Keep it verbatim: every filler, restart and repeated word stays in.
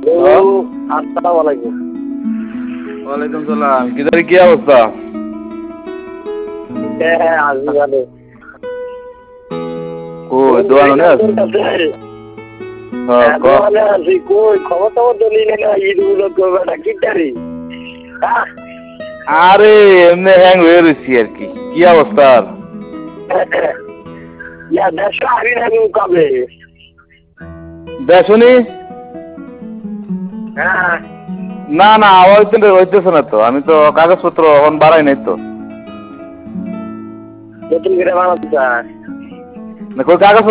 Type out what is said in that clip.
আসসালামু আলাইকুম। ওয়ালাইকুম সালাম। কিদারি কি অবস্থা? হ্যাঁ হ্যাঁ আছি ভালো। কই দোয়ানো নে আছি? হ্যাঁ ক। দোয়ানে আছি। কই খবর টবর তো নিলে না, ঈদ গুলো করবে না কিটারি? আরে এমনি হ্যাং হয়ে রয়েছি আর কি। কি অবস্থা? ইয়া দেড়শো আগে না কবে? দেখনি? হ্যাঁ না না হইতে হইতেছে না তো। আমি তো কাগজপত্র এখন বাড়াই নাই তো। নতুন করে বানাতে চায় না কই কাগজ